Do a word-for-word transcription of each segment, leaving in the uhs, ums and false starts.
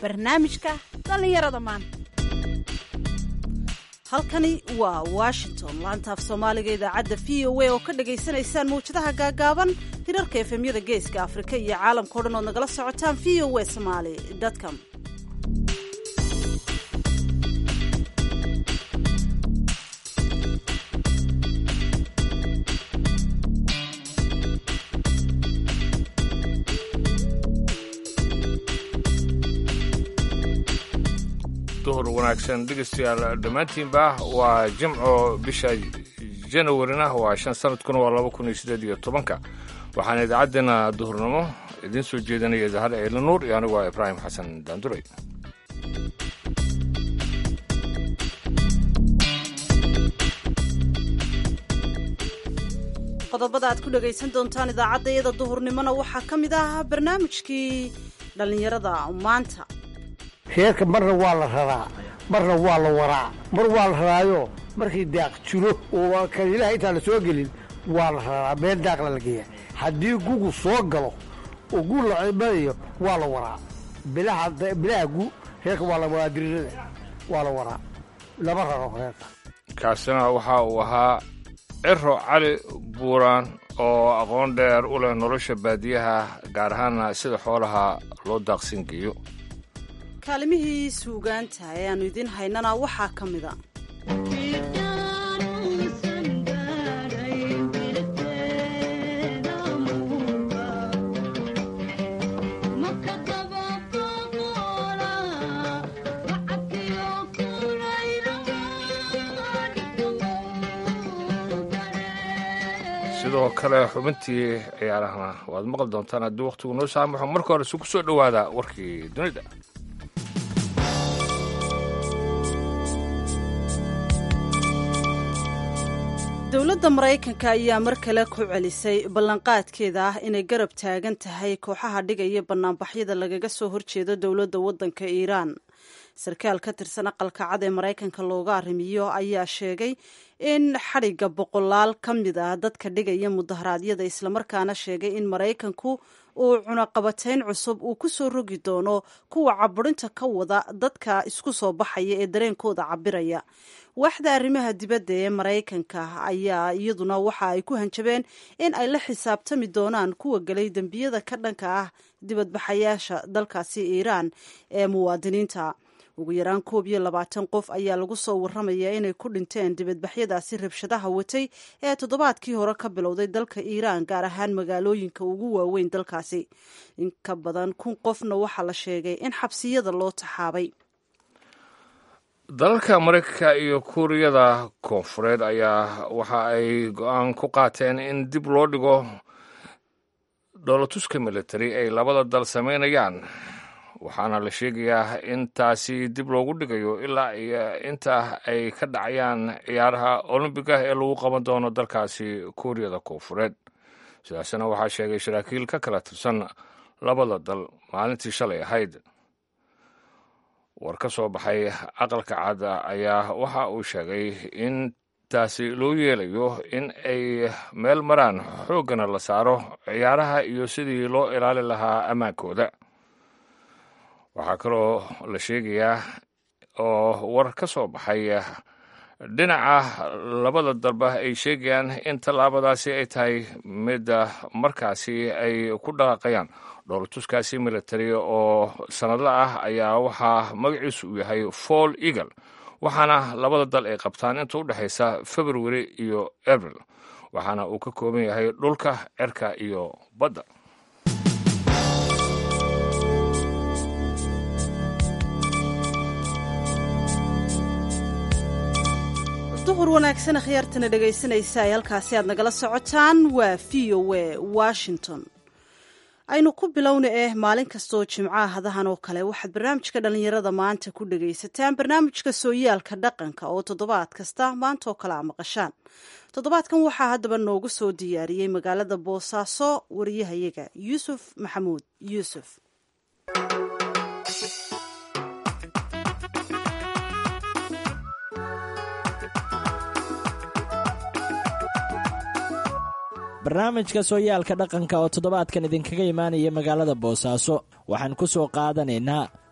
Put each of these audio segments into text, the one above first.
barnaamijka dhallinyarada maanta. halkani waa washington, laanta af soomaaliga idaacadda v o a oo ka dhagaysanaysaan mawjadaha gaagaaban hirarka efemyada geeska afrika iyo caalamka o dhan ood nagala socotaan v o a somaly com. duhur wanaagsan dhegeystayaal dhammaantiinba waa jimco bisha janawarina waa shan sanadkuna waa laba kun iyo siddeed iyo tobanka waxaana idaacaddeenna duhurnimo idiin soo jeedanaya zahar eela nuur iyo anigu waa ibraahim xasan daanduray. qodobada aad ku dhagaysan doontaan idaacadda iyada duhurnimona waxaa ka mid ah barnaamijkii dhallinyarada maanta. reerka marna waa la raraa marna waa la waraa mar waa la raraayo markii daaq jiro oo kan ilaah intaan la soo gelin waa la raraa meel daaqla la geeya. haddii gugu soo galo oo gu la cimadayo waa la waraa bilaha bilaha gu reerka waa la waraa dirirada waa la waraa laba raro reerka. kaasina waxa uu ahaa ciro cali buuraan oo aqoon dheer u leh nolosha baadiyaha gaar ahaana sida xoolaha loo daaqsin geeyo. kaalimihii suugaanta ee aanu idiin haynana waxaa ka mid a sidoo kale xubintii ciyaarahana waad maqli doontaan haddii wakhtigu noo saamaxo. marka hore isu ku soo dhowaada warkii dunida. dowladda maraykanka ayaa mar kale ku celisay ballanqaadkeeda ah inay garab taagan tahay kooxaha dhigaya bannaanbaxyada lagaga soo horjeedo dowladda waddanka iiraan. sarkaal ka tirsan aqalka cad ee maraykanka looga arrimiyo ayaa sheegay in xadhigga boqolaal ka mid ah dadka dhigaya mudaharaadyada islamarkaana sheegay in maraykanku uu cunaqabatayn cusub uu ku soo rogi doono kuwa caburinta ka wada dadka isku soo baxaya ee dareenkooda cabiraya. waaxda arrimaha dibadda ee maraykanka ayaa iyaduna waxa ay ku hanjabeen in ay la xisaabtami doonaan kuwa galay dembiyada ka dhanka ah dibadbaxayaasha dalkaasi iiraan ee muwaadiniinta. ugu yaraan koob iyo labaatan qof ayaa lagu soo warramayaa inay ku dhinteen dibadbaxyadaasi rabshadaha watay ee toddobaadkii hore ka bilowday dalka iiraan gaar ahaan magaalooyinka ugu waaweyn dalkaasi. in ka badan kun qofna waxaa la sheegay in xabsiyada loo taxaabay. dalalka maraykanka iyo kuuriyada koonfureed ayaa waxa ay go-aan ku qaateen in dib loo dhigo dhoolatuska militari ay labada dal samaynayaan, waxaana la sheegayaa in taasi dib loogu dhigayo ilaa iyo inta ay ka dhacayaan ciyaaraha olombiga ee lagu qaban doono dalkaasi kuuriyada koonfureed. sidaasna waxaa sheegay saraakiil ka kala tirsan labada dal maalintii shalay ahayd. war ka soo baxay aqalka cad ayaa waxa uu sheegay in taasi loo yeelayo in ay meel maraan xooggana la saaro ciyaaraha iyo sidii loo ilaalin lahaa ammaankooda. waxaa kaloo la sheegayaa oo war ka soo baxay dhinaca labada dalba ay sheegayaan in tallaabadaasi ay tahay mid markaasi ay ku dhaqaaqayaan. dhoolatuskaasi militari oo sanadla ah ayaa waxaa magaciisu uu yahay fall eagle, waxaana labada dal ay qabtaan inta u dhexaysa february iyo abril, waxaana uu ka kooban yahay dhulka, cirka iyo badda. duhur wanaagsan akhyaartana dhegaysanaysa ay halkaasi aad nagala socotaan waa v o a washington. aynu ku bilowna eh maalin kastaoo jimcaha hadahan oo kale waxaad barnaamijka dhallinyarada maanta ku dhagaysataan barnaamijka sooyaalka dhaqanka oo toddobaad kasta maanta oo kale a maqashaan. toddobaadkan waxaa haddaba noogu soo diyaariyey magaalada boosaaso wariyahayaga yuusuf maxamuud yuusuf. barnaamijka sooyaalka dhaqanka oo toddobaadkan idinkaga imaanaya magaalada boosaaso waxaan ku soo qaadanaynaa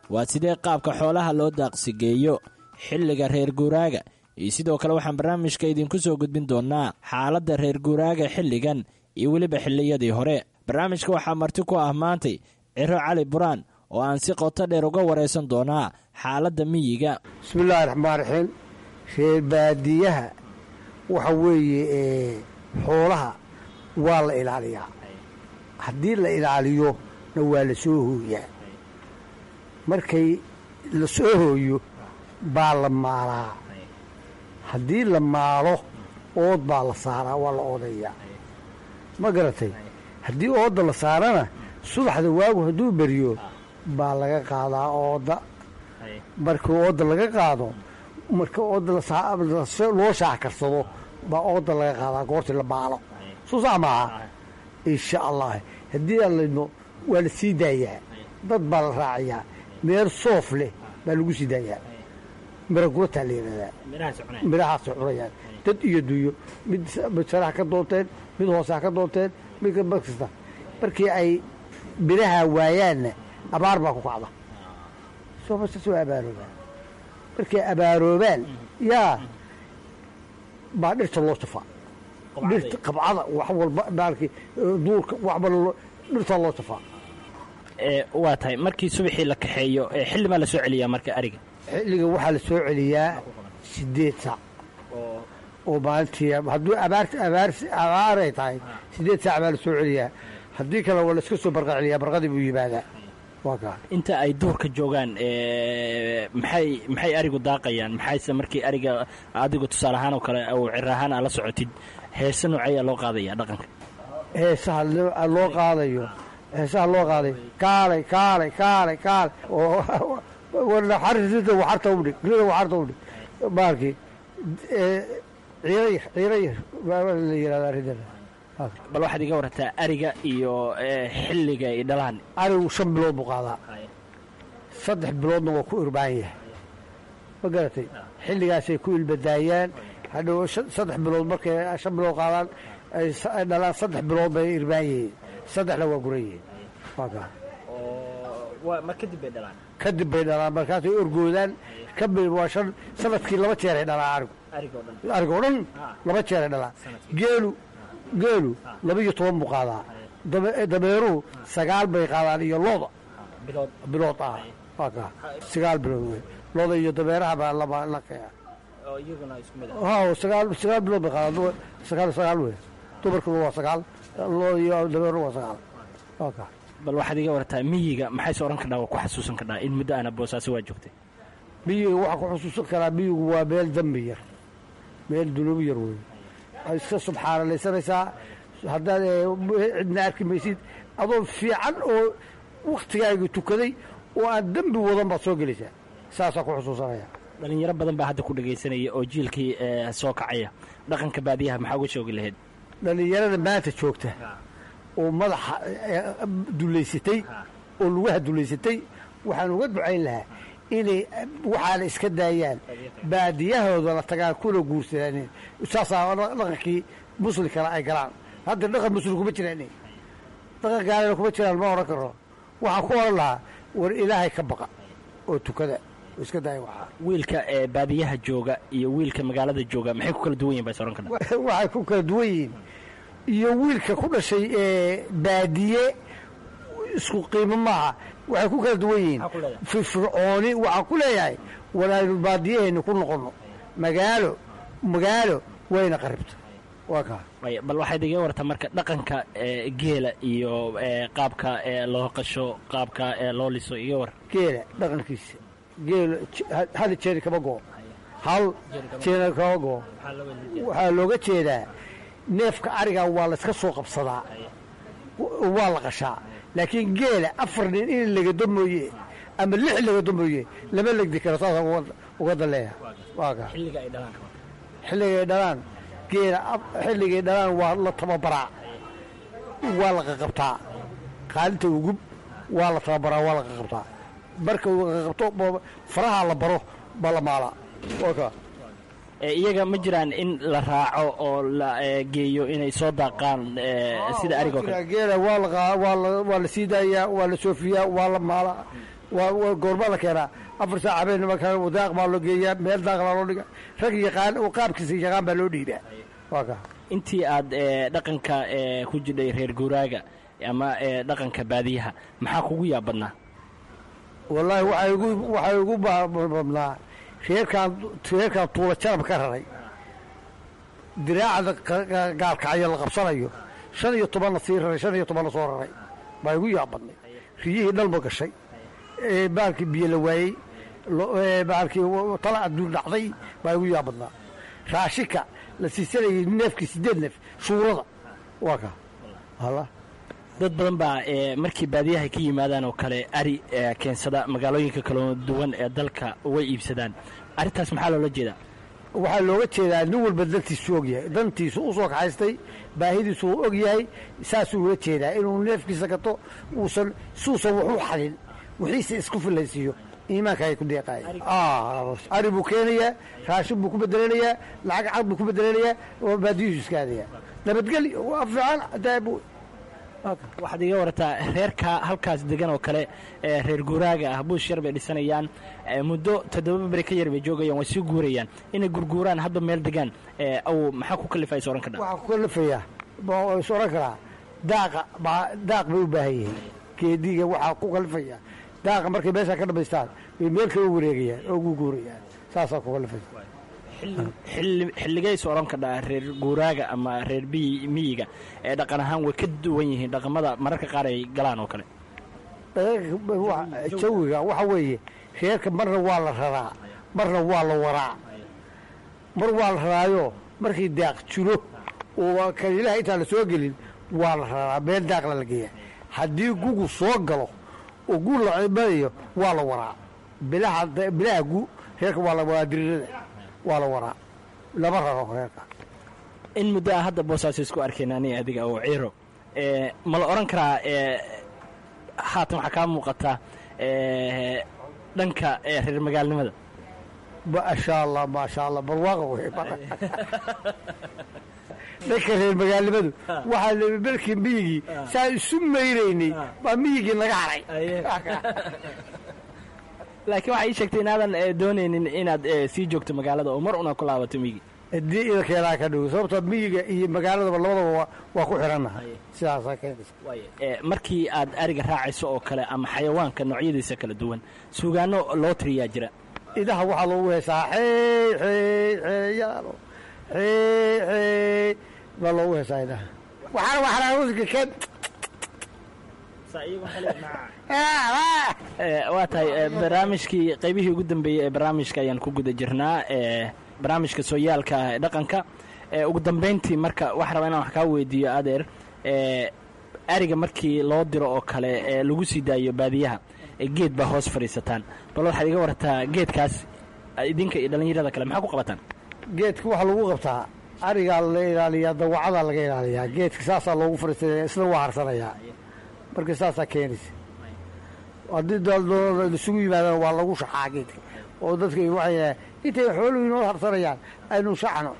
waa sidee qaabka xoolaha loo daaqsigeeyo xilliga reer guuraaga, iyo sidoo kale waxaan barnaamijka idinku soo gudbin doonnaa xaaladda reer guuraaga xilligan iyo weliba xilliyadii hore. barnaamijka waxaa marti ku ah maantay Ciro Cali Buraan oo aan si qoto dheer uga waraysan doonaa xaaladda miyiga. bismillaahi raxmaan raxiim. reer baadiyaha waxa weeye xoolaha waa la ilaaliyaa. haddii la ilaaliyo na waa la soo hooyaa. markay la soo hooyo baa la maalaa. haddii la maalo ood baa la saaraa, waa la oodayaa. ma garatay? haddii oodda la saarana subaxda waagu hadduu beriyo baa laga qaadaa oodda. markii oodda laga qaado, marka oodda loo shaax karsado baa oodda laga qaadaa goortii la maalo. soo sax maaha? insha allah haddii allayno waa la sii daayaa. dad baa la raacayaa. meer soof leh baa lagu sii daayaa. mira gurataa la yidhahdaa. midhahaasay cunayaan dad iyo duyo. mid saraha ka doonteen, mid hoose ha ka doonteen, mid kasta. markii ay midhaha waayaanna abaar baa ku kacda. soomasa soo abaaroobaan. markay abaaroobaan yaa baa dhirta loo jafaa. dhirta qabcada wax walba baalkii duurka waxba dhirta loo jafaa. waa tahay markii subaxii la kaxeeyo xilli maa la soo celiyaa marka ariga? xilliga waxaa la soo celiyaa siddeed saac oo maalintii. hadduu abaaray tahay siddeed saac baa la soo celiyaa. haddii kale waa la iska soo barqa celiyaa. barqadii buu yimaadaa. waa kaa inta ay duurka joogaan maxay maxay arigu daaqayaan? maxayse markii ariga adigu tusaale ahaan oo kale ou cir ahaan aad la socotid, heese noocayaa loo qaadaya dhaqanka? heesaha loo qaadayo heesaha loo qaaday kaalay kaalay kaalay kaalay rida waxarta udhig rida waxarta udhig baalkii ciirayar ciirayar baa la yidhahdaa ridada. bal waxaad iga warrataa ariga iyo xilliga ay dhalaan. arigu shan bilood buu qaadaa. saddex biloodna waa ku irbaan yahay. ma garatay? xilligaasay ku ilbadaayaan. hadhow saddex bilood markay shan bilood qaadaan ay dhalaan saddex bilood bay irbaan yihiin. saddexna waa guran yihiin. waa kaa ma kadib bay dhalaan? kadib bay dhalaan. markaasay orgoodaan. kabi waa shan sanadkii laba jeeray dhalaan arigu. arigo dhan laba jeeray dhalaan. geelu geelu laba iyo toban buu qaadaa. dameeruhu sagaal bay qaadaan iyo looda bilood ah. waa kaa sagaal bilood wey. looda iyo dameeraha baa laba la kaya. sagaal sagaal bilood bay qaadaan. sagaal sagaal wey. dumarkuna waa sagaal. looda iyo dameeruhu waa sagaal. waa kaa bal waxaad iga wartaa miyiga maxayse odhan kadhaa waa ku xasuusan kadhaa in muddo aana boosaaso waa joogtay? miyiga waxaa ku xusuusan karaa miyigu waa meel dambi yar, meel dunuubi yar wey. ay iska subxaanalaysanaysaa. haddaad cidna arki maysid adoo fiican oo wakhtigaaga tukaday oo aan dembi wadan baad soo gelaysaa. saasaa ku xusuusanaya. dhallinyaro badan baa hadda ku dhagaysanaya oo jiilkii soo kacaya. dhaqanka baadiyaha maxaa uga shoogi lahayd? dhallinyarada maanta joogta oo madaxa dulaysatay oo lugaha dulaysatay waxaan uga ducayn lahaa inay waxaana iska daayaan, baadiyahoodana tagaan kuna guursadaan. saasaa dhaqankii muslimkana ay galaan. hadda dhaqan muslim kuma jiraan, dhaqan gaalana kuma jiraan. ma odhan karo. waxaan ku odhan lahaa war ilaahay ka baqa oo tukada oo iska daaya. waxaa wiilka ee baadiyaha jooga iyo wiilka magaalada jooga maxay ku kala duwan yihin baa is odhan karna? waxay ku kala duwan yihiin. iyo wiilka ku dhashay ee baadiye isku qiimo maaha. waxay ku kala duwan yihiin firfircooni. waxaan ku leeyahay walaaynu baadiyaheenna ku noqonno. magaalo magaalo wayna qaribta. waa kaa bal waxaad iga wartaa marka dhaqanka geela iyo qaabka loo qasho, qaabka loo liso iga war. geela dhaqankiisa geela hal jeeri kama goo. hal jeeri kama goo. waxaa looga jeedaa neefka ariga waa la iska soo qabsadaa, waa la qashaa. laakiin geela afar nin in lagado mooye ama lix lagado mooye lama legdi karo. saasaan uga daleeya. waa kaa xilliga ay dhalaan xilligay dhalaan geela xilligay dhalaan waa la tababaraa, waa la qaqabtaa. qaalinta ugub waa la tababaraa, waa la qaqabtaa. marka uu qaqabto faraha la baro baa la maalaa. waa kaa iyaga ma jiraan in la raaco oo la geeyo inay soo daaqaan sida arigoo kale? geela waa la waa la sii daayaa, waa la soofiyaa, waa la maalaa. waa goormaa la keenaa afar saac habeenima daaq baa loo geeyaa meel daaqlaa loo dhiga rag yaqaan oo qaabkiisa yaqaan baa loo dhiibaa waa ka intii aad dhaqanka ku jidhay reer guuraaga ama dhaqanka baadiyaha maxaa kugu yaab badnaa wallaahi waxay igu waxay igu badnaa reerkaan reerkaan tuula jarab ka raray diraacda gaalkacyo la qabsanayo shan iyo tobanna sii raray shan iyo tobanna soo raray baa igu yaab badnay riyihii dhalma gashay baalkii biyo la waayey baalkii tala adduun dhacday baa igu yaab badnaa raashika la siisanayay neefkii siddeed neef shuurada waa ka hala dad badan baa markii baadiyaha ka yimaadaan oo kale ari keensada magaalooyinka kala duwan ee dalka way iibsadaan arrintaas maxaa loola jeedaa waxaa looga jeedaa nin walba dantiisu og yahay dantiisu u soo kaxaystay baahidiisu uu og yahay saasuu ula jeedaa inuu neefkiisa gato uusan suusan wax u xalin wixiise isku fillaysiiyo iimaanka ay ku deeqaaya ari buu keenayaa raashin buu ku bedelanayaa lacag cad buu ku bedelanayaa oo baadiyuusu iska aadayaa nabadgeli waa fiican daabu waxaad iga warataa reerka halkaas degan oo kale reer guuraaga ah buush yar bay dhisanayaan muddo toddoba beri ka yar bay joogayaan way sii guurayaan inay gurguuraan hadba meel degaan aw maxaa ku kalifaya is ohan kadhaa waxaa ku kalifayaa is ohan karaa daaqa daaq bay u baahan yihiin geediga waxaa ku kalifaya daaqa markay meeshaa ka dhamaystaan bay meel kala wareegayaan oo ugu guurayaan saasaa ku kalifaya xilligays oran kadhaa reer guuraaga ama reer miyiga ee dhaqan ahaan way ka duwan yihiin dhaqamada mararka qaar ay galaan oo kale jawiga waxa weeye reerka marna waa la raraa marna waa la waraa mar waa la raraayo markii daaq jiro oo kan ilaah intaan la soo gelin waa la raraa meel daaqla la geeya haddii gugu soo galo oo gu la cimanayo waa la waraa bilaha bilaha gu reerka waa la waraa dirirada waa la waraa lama raro reerka in muddo ah hadda boosaas isku arkeen ani adiga oo ciiro ma la oran karaa haatan waxaa kaa muuqataa dhanka reer magaalnimada maasha allah maasha allah barwaaqa wey dhanka reer magaalnimadu waxaa berkii miyigii saa isu maynaynay baa miyigii naga haray laakiin waxaa ii sheegtay inaadan doonaynin inaad sii joogto magaalada oo mar una ku laabato miyigi haddii idankeedaa ka dhigo sababtoo miyiga iyo magaaladaba labadaba waa ku xirannahay sidaasaa keenaysa markii aad ariga raacayso oo kale ama xayawaanka noocyadiisa kala duwan suugaano loo tiriyaa jira idaha waxaa loogu heesaa xey xey xeeyaalo xey xey baa loogu heesaa idaha waxaana waxaana musiga keen waa tahay barnaamijkii qaybihii ugu dambeeyey ee barnaamijka ayaan ku guda jirnaa barnaamijka sooyaalka ah ee dhaqanka ugu dambayntii marka waxaa rabaa inaan wax kaa weydiiyo adeer ariga markii loo diro oo kale lagu sii daayo baadiyaha geed baa hoos fadhiisataan bal waxaad iga wartaa geedkaas idinka iyo dhallinyarada kale maxaa ku qabataan geedka waxaa lagu qabtaa arigaa la ilaaliyaa dawacadaa laga ilaaliyaa geedka saasaa loogu fadhiisanaya isna waa harsanayaa marka saasaa keenaysa haddii daldooda isugu yimaadaan waa lagu shaxaa geedka oo dadka waxay intay xooluhu inoo harsanayaan aynu shaxno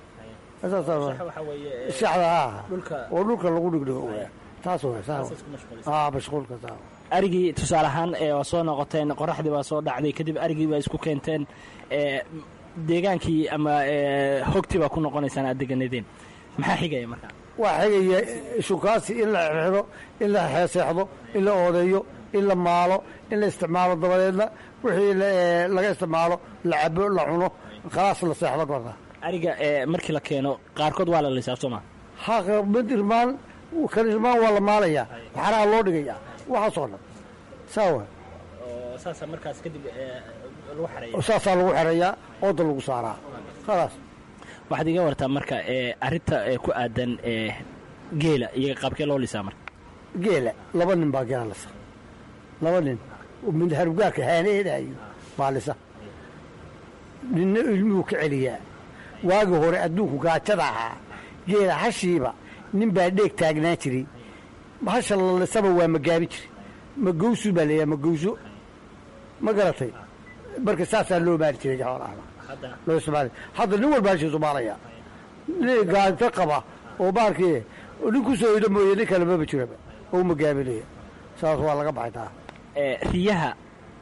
shaxda ah oo dhulka lagu dhigdhigo taas waa mashquulka arigii tusaale ahaan waa soo noqoteen qoraxdii baa soo dhacday kadib arigii baa isku keenteen deegaankii ama hogtii baa ku noqonaysaan aad deganadeen maxaa xigaya markaa waa xigaya shukaasi in la xirxido in la xeeseexdo in la oodeeyo in la maalo in la isticmaalo dabadeedna wixii laga isticmaalo la cabo la cuno khalaas la seexdo gorda ariga markii la keeno qaarkood waa la lisaa sooma ha mid irmaan kan irmaan waa la maalayaa waxaanaha loo dhigayaa waxaasoo dhan saawa saasa markaas kadib lagu xereeyaa saasaa lagu xereeyaa ooda lagu saaraa khalaas waxaad iga wartaa marka arrinta ku aadan geela iyaga qaabkee loo lisaa marka geela laba nin baa geela lisa laba nin mid harugaarka haaneedaayo baa lisa ninna ilmuhu ka celiyaa waagi hore adduunku gaajada ahaa geela hashiiba nin baa dheeg taagnaan jiray hasha la lisaba waa magaabi jiri magawsu baa leeyaha magawso ma garatay marka saasaa loo maari jiray xoolaha loo ismaali hadda nin walba hashiisu maalaya nin gaanta qaba oo baarkii nin ku soo ida mooye nin kale maba jiraba oo magaabinaya saas waa laga baxay taa riyaha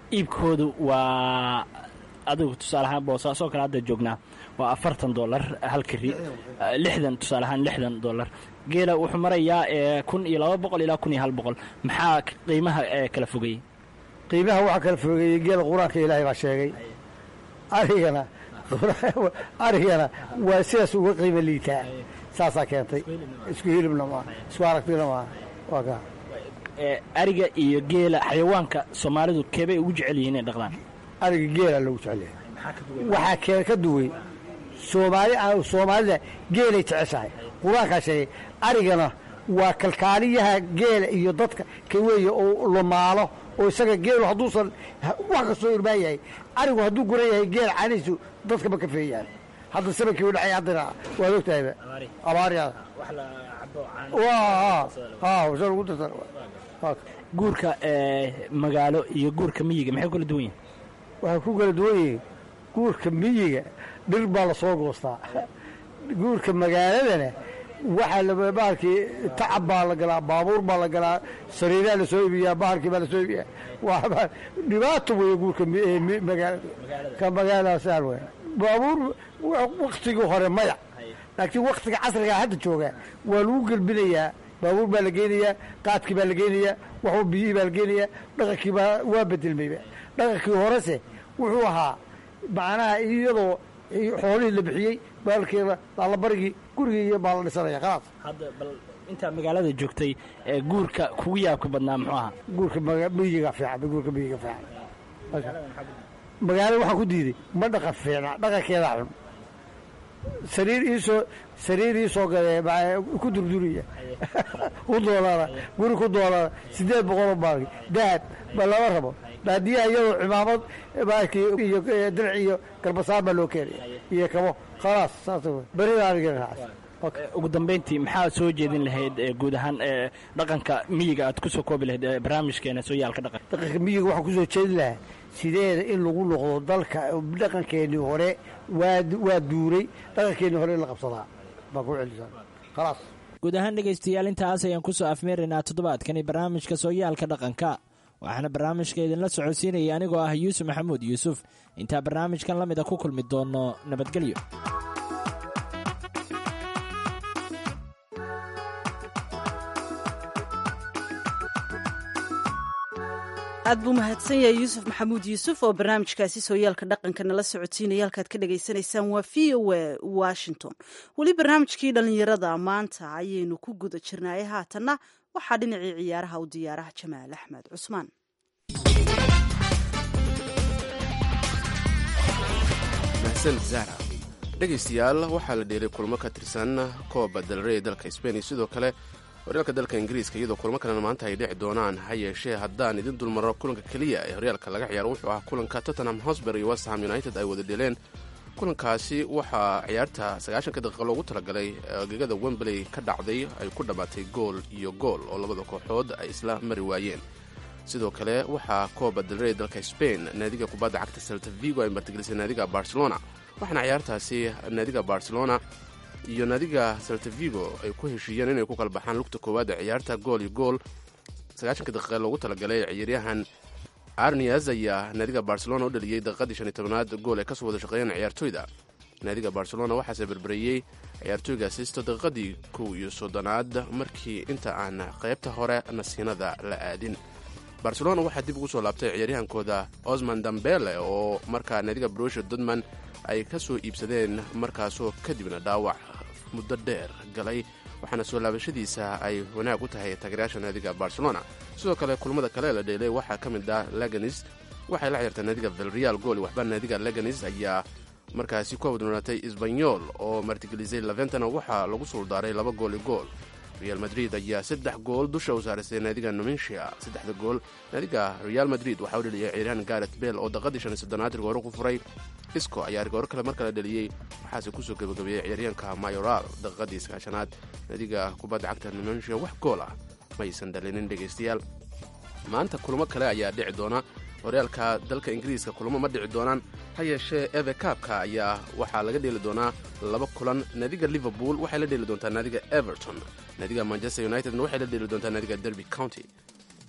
iibkoodu waa adigu tusaale ahaan boosaaso kale hadda joognaa waa afartan dollar halka ri lixdan tusaale ahaan lixdan dollar geela wuxuu marayaa kun iyo laba boqol ilaa kun iyo hal boqol maxaa qiimaha kala fogeeyey qiimaha waxaa kala fogeeyey geela qur-aanka ilaahay baa sheegay arigana arigana waa sidaas uga qiimo liitaa saasaa keentay isku hilibna maa isku aragtina maa waa kaa ariga iyo geela xayawaanka soomaalidu keebay ugu jecel yihiin inay dhaqdaan ariga geelaa loogu jecel yahay waxaa keen ka duway soomaali soomaalida geelay jeceshahay qur-aankaa sheegay arigana waa kalkaaliyaha geela iyo dadka ka weeye oo la maalo oo isaga geelu hadduusan wax kastoo irmaan yahay arigu hadduu guran yahay geel caanihiisu dadka ma kafeeyaan hadda sabankii u dhacay haddana waad ogtahayba abaariyaada guurka magaalo iyo guurka miyiga maxay kala duwan yihin waxay ku kala duwan yihiin guurka miyiga dhir baa la soo goostaa guurka magaaladana waxaa la bahalkii tacab baa la galaa baabuur baa la galaa sariiraa la soo iibiyaa bahalkii baa la soo iibiyaa waa dhibaato weeye guurka magaalada ka magaaladaasaan wey baabuur waktigii hore maya laakiin waktiga casrigaa hadda jooga waa lagu gelbinayaa baabuur baa la geynayaa qaadkii baa la geynayaa waxba biyihii baa la geynayaa dhaqankii baa waa bedelmayba dhaqankii horese wuxuu ahaa macnaha iyadoo xoolihii la bixiyey baalkeeda laalabarigii gurigii iyo baa la dhisanaya khalaas hadda bal intaa magaalada joogtay ee guurka kugu yaabka badnaa muxuu ahaa guurka miyiga fiican guurka miyiga fiican magaalada waxaan ku diiday ma dhaqan fiicna dhaqankeeda xun sariir iisoo sariir iisoo gadee ku durduriya u doolada guri ku doolada siddeed boqoloo baalki dahab ba lama rabo baadiyaha iyadoo cimaamad baalkii iyo dirac iyo garbasaan baa loo keenaya iyo kabo khalaas saas berida aniga raacas ugu dambayntii maxaa soo jeedin lahayd guud ahaan dhaqanka miyiga aad ku soo koobi lahayd barnaamijkeena sooyaalka dhaqan dhaqanka miyiga waxaan ku soo jeedin lahaa sideeda in lagu noqdo dalka dhaqankeennii hore waa waa duuray dhaqankeennii hore in la qabsadaa baan ku celisaa khalaas guud ahaan dhegaystayaal intaas ayaan ku soo afmeeraynaa toddobaadkani barnaamijka sooyaalka dhaqanka waxaana barnaamijka idinla socodsiinayay anigoo ah yuusuf maxamuud yuusuf intaa barnaamijkan la mida ku kulmi doono nabadgelyo aad buu mahadsan yahay yuusuf maxamuud yuusuf oo barnaamijkaasi sooyaalka dhaqanka nala socodsiinaya halkaad ka dhagaysanaysaan waa v o a washington weli barnaamijkii dhallinyarada maanta ayaynu ku guda jirnaaye haatanna waxaa dhinacii ciyaaraha u diyaaraha jamaal axmed cusmaan mahsan zahra dhegaystayaal waxaa la dheelay kulmo ka tirsan kooba dalrey dalka sbain iyo sidoo kale horyaalka dalka ingiriiska iyadoo kulmo kalena maanta ay dhici doonaan ha yeeshee haddaan idin dulmaro kulanka keliya ee horyaalka laga ciyaaro wuxuu ahaa kulanka tottenham hosber iyo westham united ay wada dheeleen kulankaasi waxaa ciyaarta sagaashanka daqiiqa loogu talagalay gegada wembley ka dhacday ay ku dhammaatay gool iyo gool oo labada kooxood ay isla mari waayeen sidoo kale waxaa kooba dalrey dalka spain naadiga kubadda cagta celta vigo ay martigelisay naadiga barcelona waxaana ciyaartaasi naadiga barcelona iyo naadiga celta vigo ay ku heshiiyeen inay ku kala baxaan lugta koowaad ee ciyaarta gool iyo gool sagaashanka daqiiqa loogu talagalay ciyaaryahan arnias ayaa naadiga barcelona u dhaliyey daqiiqadii shan iyo tobanaad gool ay kasoo wada shaqeeyeen ciyaartooyda naadiga barcelona waxaase berberiyey ciyaartooyga sisto daqiiqadii kow iyo soddonaad markii inta aan qaybta hore nasiinada la aadin barcelona waxaa dib ugu soo laabtay ciyaaryahankooda osman dambele oo markaa naadiga brusha dodman ay ka soo iibsadeen markaasoo kadibna dhaawac muddo dheer galay waxaana soo laabashadiisa ay wanaag u tahay taageerayaasha naadiga barcelona sidoo kale kulmada kale la dheelay waxaa ka mid ah leganis waxay la ciyaartaa naadiga vilreal gool waxba naadiga leganis ayaa markaasi ku awdnoonatay sbanyol oo martigelisay laventana waxaa lagu suuldaaray laba gool iyo gool real madrid ayaa saddex gool dusha u saarisay naadiga numincia saddexda gool naadiga real madrid waxaa u dheliyay ciyaaryahan garet bel oo daqiiqadii shan iyo soddonaad rigooro ku furay isco ayaa rigooro kale mar kale dheliyey waxaase kusoo gebagabeeyey ciyaaryahanka mayoral daqiiqadii sagaashanaad naadiga kubadda cagta numincia wax gool ah maysan dhalinin dhegaystayaal maanta kulmo kale ayaa dhici doona horyaalka dalka ingiriiska kulmo ma dhici doonaan ha yeeshee eve kaabka ayaa waxaa laga dheeli doonaa laba kulan naadiga liverpool waxay la dheeli doontaa naadiga everton naadiga manchester unitedna waxay la dheeli doontaa naadiga derby county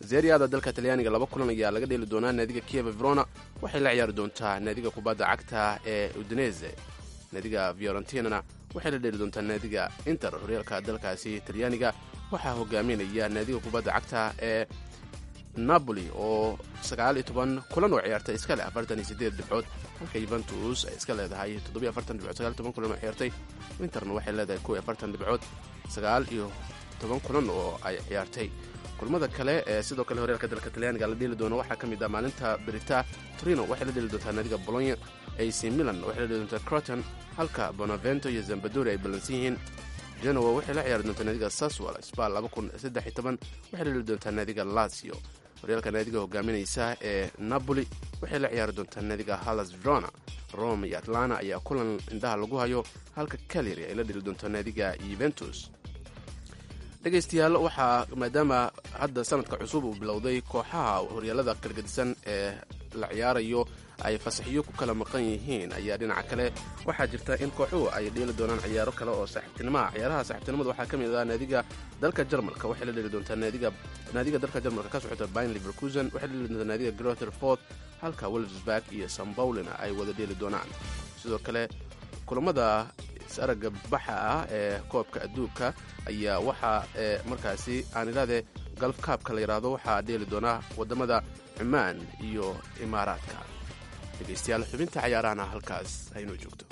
seriada dalka talyaaniga laba kulan ayaa laga dheeli doonaa. naadiga kieva verona waxay la ciyaari doontaa naadiga kubadda cagta ee udinese. naadiga fiorentinana waxay la dheeli doontaa naadiga inter. horyaalka dalkaasi talyaaniga waxaa hogaaminaya naadiga kubadda cagta ee napoli oo sagaal iyo toban kulan oo ciyaartay iska leh afartan iyo siddeed dhibcood, halka yuventus ay iska leedahay toddoba iyo afartan dhibcood sagaal iyo toban kulan oo ciyaartay. interna waxay leedahay kow iyo afartan dhibcood sagaal iyo toban kulan oo ay ciyaartay. kulmada kale ee sidoo kale horyaalka dalka talyaaniga la dheeli doono waxaa ka mid ah maalinta berita. Torino waxay la dheeli doontaa naadiga Bologna. A C Milan waxay la dheeli doontaa Croton, halka Bonavento iyo Zambadori ay ballansan yihiin. Genoa waxay la ciyaari doontaa naadiga Sassuolo. Spal laba kun saddex iyo toban waxay la dheeli doontaa naadiga Lazio. horyaalka naadiga hogaaminaysa ee Napoli waxay la ciyaari doontaa naadiga Hellas Verona. Rome iyo Atlanta ayaa kulan indhaha lagu hayo, halka Cagliari ay la dheeli doontaa naadiga Juventus. dhegaystayaal waxaa maadaama hadda sanadka cusub uu bilowday, kooxaha horyaalada kalgadisan ee la ciyaarayo ay fasaxiyo ku kala maqan yihiin, ayaa dhinaca kale waxaa jirta in kooxuhu ay dheeli doonaan ciyaaro kale oo saaxiibtinimaha. ciyaaraha saaxiibtinimada waxaa ka mid ah naadiga dalka Jarmalka waxay la dheeli doontaa naadiga naadiga dalka Jarmalka ka socota Bayer Leverkusen waxay la dheeli doontaa naadiga Greuther Fürth, halka Wolfsburg iyo San Paulina ay wada dheeli doonaan. sidoo kale kulamada is-aragga baxa ah ee koobka adduunka ayaa waxaa markaasi aan idhahdee galf kaabka la yidhaahdo waxaa dheeli doonaa waddamada cumaan iyo imaaraadka. dhegaystayaal xubinta cayaarahana halkaas aynoo joogto.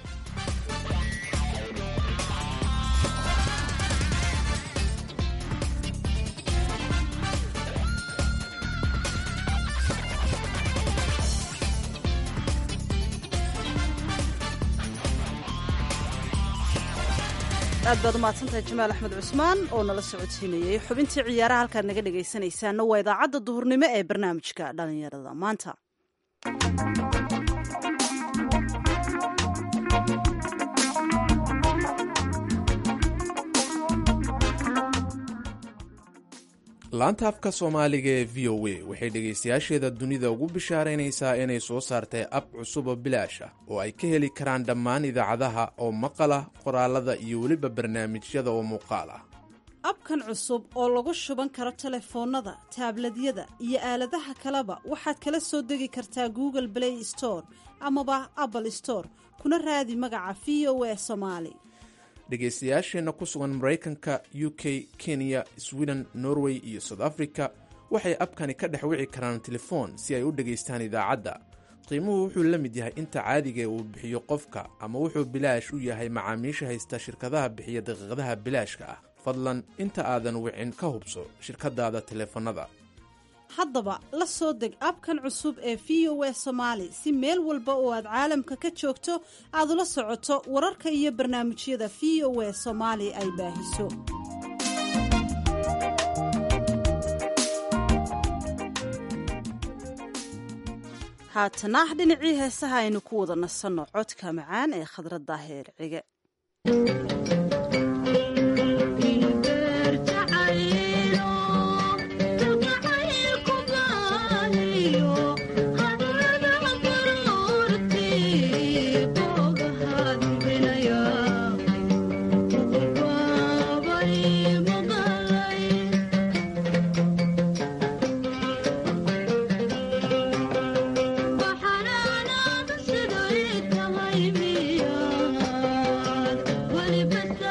aad baad umahadsantahay jamaal axmed cusmaan oo nala socodsiinayey xubintii ciyaaraha. halkaad naga dhegaysanaysaana waa idaacadda duhurnimo ee barnaamijka dhallinyarada maanta. laanta afka soomaaliga ee v o a waxay dhegaystayaasheeda dunida ugu bishaaraynaysaa inay soo saartay ab cusub oo bilaash ah oo ay ka heli karaan dhammaan idaacadaha oo maqal ah, qoraalada iyo weliba barnaamijyada oo muuqaal ah. abkan cusub oo lagu shuban karo telefoonnada, taabladyada iyo aaladaha kaleba waxaad kala soo degi kartaa Google Play Store amaba Apple Store, kuna raadi magaca v o a Somali. dhegaystayaasheenna ku sugan maraykanka, u k, kenya, sweden, norway iyo south africa waxay abkani ka dhex wici karaan telefoon si ay u dhegaystaan idaacadda. qiimuhu wuxuu la mid yahay inta caadiga uu bixiyo qofka, ama wuxuu bilaash u yahay macaamiisha haysta shirkadaha bixiya daqiiqadaha bilaashka ah. fadlan inta aadan wicin ka hubso shirkadaada teleefanada. haddaba la soo deg abkan cusub ee v o a Somali si meel walba oo aad caalamka ka joogto aad ula socoto wararka iyo barnaamijyada v o a Somali ay baahiso. haatana dhinacii heesaha aynu ku wada nasanno codka macaan ee khadradda heer cige. But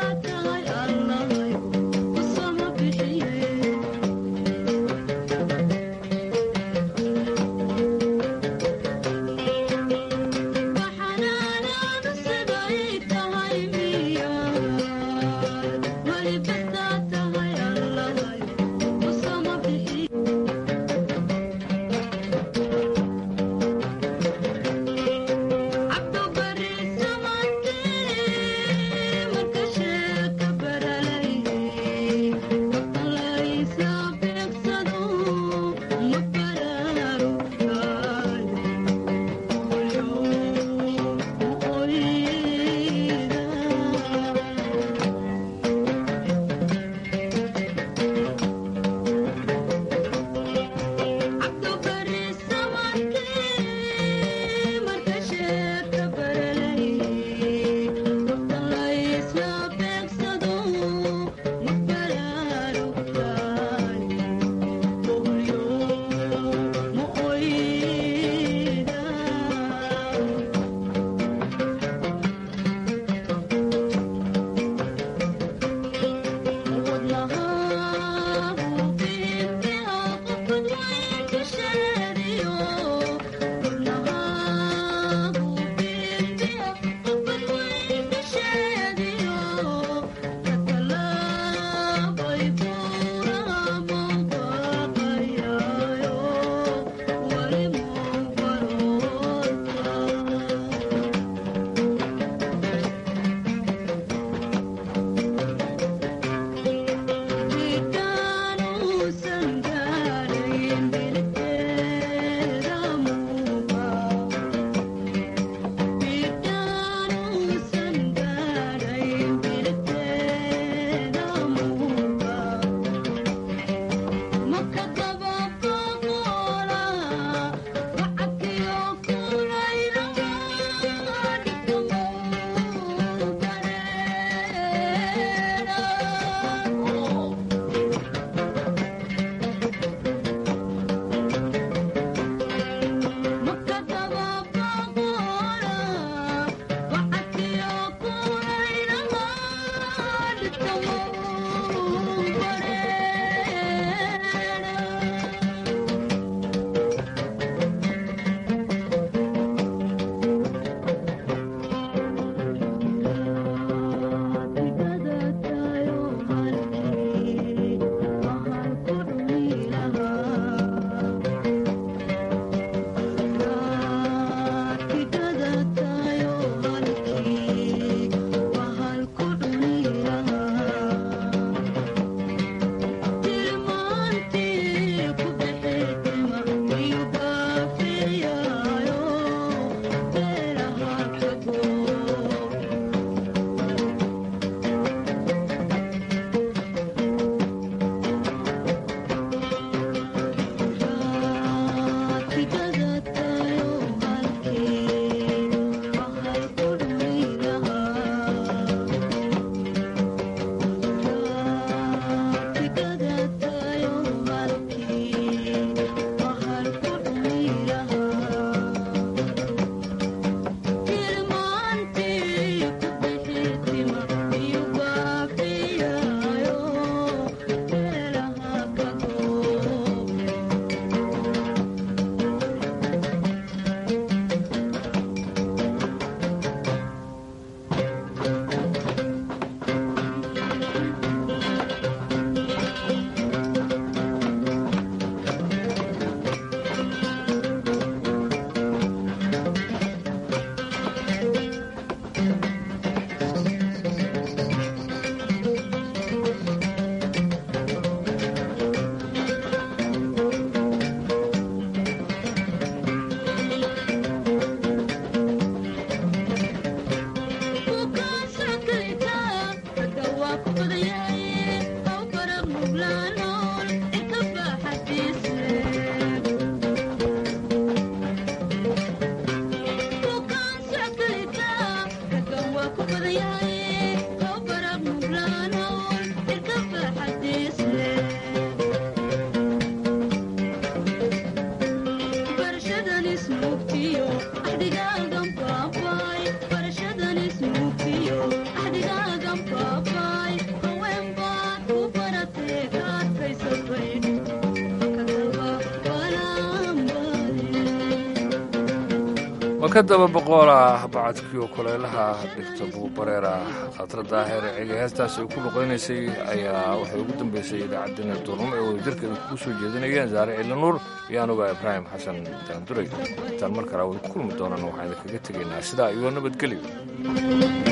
wakadaba boqola bacadkiyo kuleelaha dhigta buubareera khatra daahir ciga heestaasi ay ku luqaynaysay ayaa waxay ugu dambaysay idaacaddina duurnimo ee wadajirkeeda kugu soo jeedinayeen zaare ciilanuur iyo anuga ibraahim xasan daanduray intaan mar kale wada ku kulmi doonana waxaan idinkaga tegaynaa sidaa iyo nabadgelyo.